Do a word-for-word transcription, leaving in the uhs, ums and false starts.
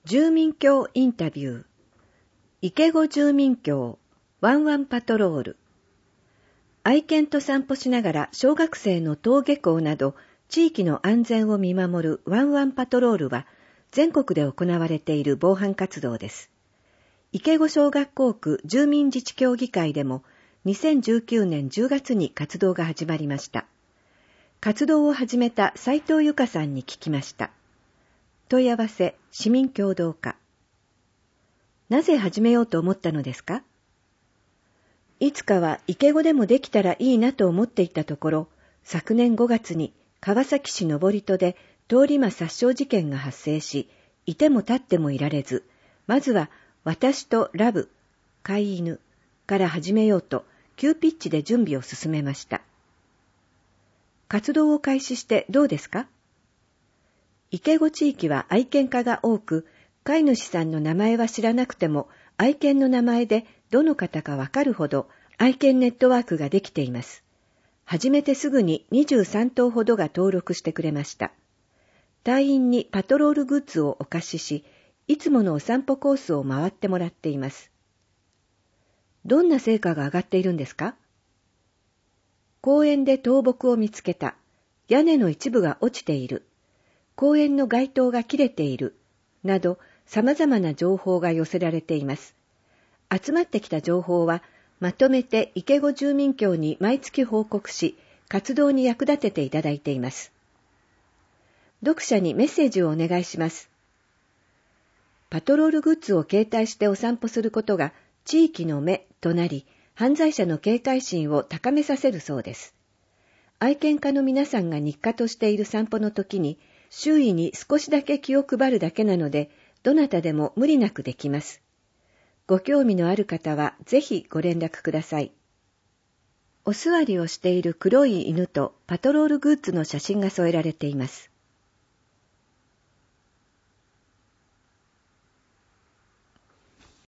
住民協インタビュー。池子住民協ワンワンパトロール。愛犬と散歩しながら小学生の登下校など地域の安全を見守るワンワンパトロールは全国で行われている防犯活動です。池子小学校区住民自治協議会でもにせんじゅうきゅうねんじゅうがつに活動が始まりました。活動を始めた斉藤由香さんに聞きました。問い合わせ市民協働課。なぜ始めようと思ったのですか？いつかは池子でもできたらいいなと思っていたところ、昨年ごがつに川崎市登戸で通り魔殺傷事件が発生し、いても立ってもいられず、まずは私とラブ、飼い犬から始めようと急ピッチで準備を進めました。活動を開始してどうですか？池子地域は愛犬家が多く、飼い主さんの名前は知らなくても、愛犬の名前でどの方かわかるほど愛犬ネットワークができています。始めてすぐににじゅうさんとうほどが登録してくれました。隊員にパトロールグッズをお貸しし、いつものお散歩コースを回ってもらっています。どんな成果が上がっているんですか？公園で倒木を見つけた。屋根の一部が落ちている。公園の街灯が切れている。など、様々な情報が寄せられています。集まってきた情報は、まとめて池子住民協に毎月報告し、活動に役立てていただいています。読者にメッセージをお願いします。パトロールグッズを携帯してお散歩することが地域の目となり、犯罪者の警戒心を高めさせるそうです。愛犬家の皆さんが日課としている散歩の時に、周囲に少しだけ気を配るだけなので、どなたでも無理なくできます。ご興味のある方はぜひご連絡ください。お座りをしている黒い犬とパトロールグッズの写真が添えられています。